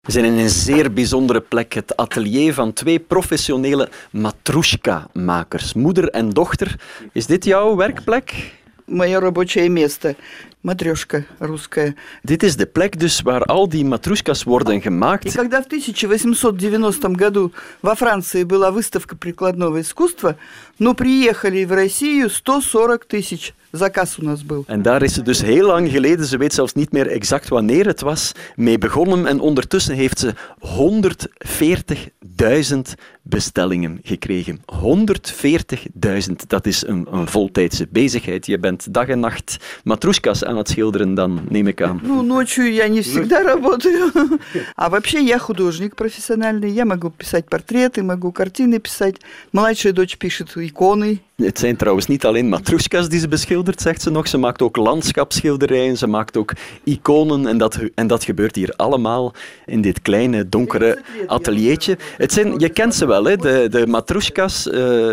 We zijn in een zeer bijzondere plek, het atelier van 2 professionele matroeska-makers, moeder en dochter. Is dit jouw werkplek? Мое рабочее место. Матрешка русская. Dit is de plek dus waar al die matroeskas worden gemaakt. И когда в 1890 году во Франции была выставка прикладного искусства, приехали в Россию 140 тысяч. Zakkas у нас был. En daar is ze dus heel lang geleden, ze weet zelfs niet meer exact wanneer het was, mee begonnen. En ondertussen heeft ze 140.000 bestellingen gekregen. 140.000, dat is een voltijdse bezigheid. Je bent dag en nacht matroeskas aan het schilderen dan, neem ik aan. Ночью я не всегда работаю. А вообще я художник профессиональный. Я могу писать портреты, могу картины писать. Младшая дочь пишет иконы. Het zijn trouwens niet alleen matroeskas die ze beschildert, zegt ze nog. Ze maakt ook landschapsschilderijen, ze maakt ook iconen. En dat gebeurt hier allemaal in dit kleine, donkere ateliertje. Je kent ze wel, hè? De matroeskas.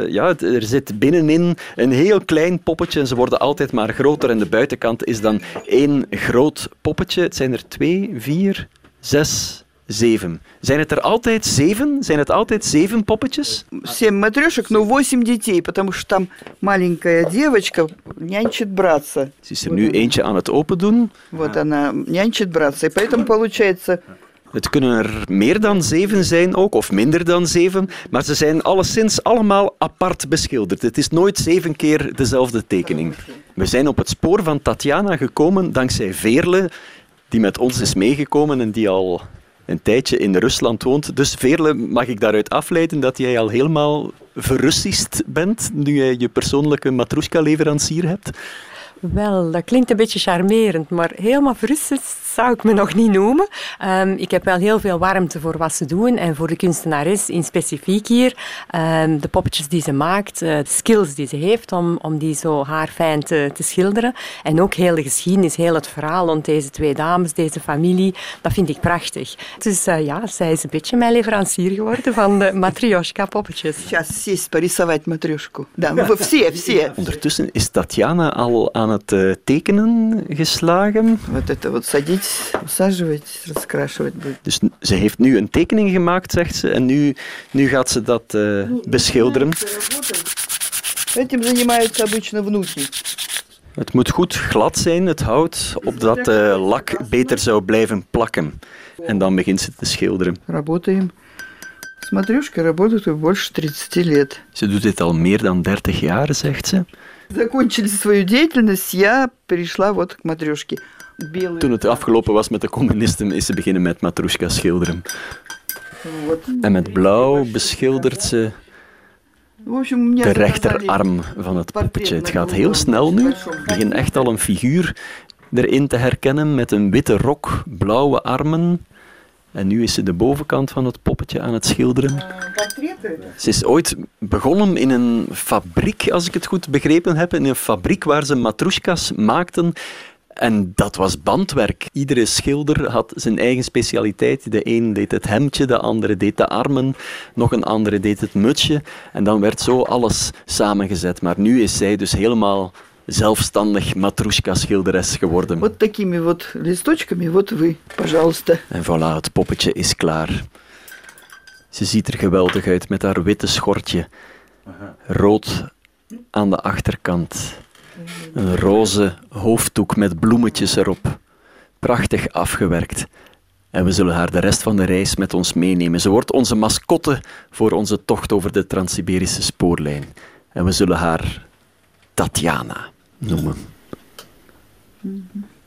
Er zit binnenin een heel klein poppetje en ze worden altijd maar groter. En de buitenkant is dan 1 groot poppetje. Het zijn er 2, 4, 6... 7. Zijn het er altijd 7? Zijn het altijd 7 poppetjes? 7 матрешек, но 8 детей, потому что там маленькая девочка нянчит братца. Ze is er nu eentje aan het open doen. Вот она нянчит братца, и поэтому получается... Het kunnen er meer dan 7 zijn ook, of minder dan 7, maar ze zijn alleszins allemaal apart beschilderd. Het is nooit 7 keer dezelfde tekening. We zijn op het spoor van Tatjana gekomen dankzij Veerle, die met ons is meegekomen en die al een tijdje in Rusland woont. Dus Veerle, mag ik daaruit afleiden dat jij al helemaal verrussischt bent, nu jij je persoonlijke matroeska-leverancier hebt? Wel, dat klinkt een beetje charmerend, maar helemaal verrussend zou ik me nog niet noemen. Ik heb wel heel veel warmte voor wat ze doen en voor de kunstenares in specifiek hier. De poppetjes die ze maakt, de skills die ze heeft om die zo haarfijn te schilderen. En ook heel de geschiedenis, heel het verhaal rond deze 2 dames, deze familie, dat vind ik prachtig. Dus zij is een beetje mijn leverancier geworden van de matryoshka-poppetjes. Сейчас сесть порисовать матрешку. Да, все. Ondertussen is Tatjana al aan het tekenen geslagen. Вот это вот садитесь, усаживайтесь, раскрашивать будет. Dus ze heeft nu een tekening gemaakt, zegt ze, en nu gaat ze dat beschilderen. Этим занимаются обычно внуки. Het moet goed glad zijn, het hout, opdat de lak beter zou blijven plakken. En dan begint ze te schilderen. Работаем. С матрешкой работают больше 30 лет. Ze doet dit al meer dan 30 jaar, zegt ze. Закончили свою деятельность, я перешла вот к матрешке. Toen het afgelopen was met de communisten, is ze beginnen met matroeska schilderen. En met blauw beschildert ze de rechterarm van het poppetje. Het gaat heel snel nu. Ik begin echt al een figuur erin te herkennen met een witte rok, blauwe armen. En nu is ze de bovenkant van het poppetje aan het schilderen. Ze is ooit begonnen in een fabriek, als ik het goed begrepen heb. In een fabriek waar ze matroeskas maakten. En dat was bandwerk. Iedere schilder had zijn eigen specialiteit. De een deed het hemdje, de andere deed de armen, nog een andere deed het mutsje. En dan werd zo alles samengezet. Maar nu is zij dus helemaal zelfstandig matroeska-schilderes geworden. Вот такими вот листочками, вот вы, пожалуйста. En voilà, het poppetje is klaar. Ze ziet er geweldig uit met haar witte schortje. Rood aan de achterkant. Een roze hoofddoek met bloemetjes erop. Prachtig afgewerkt. En we zullen haar de rest van de reis met ons meenemen. Ze wordt onze mascotte voor onze tocht over de Trans-Siberische spoorlijn. En we zullen haar Tatjana noemen.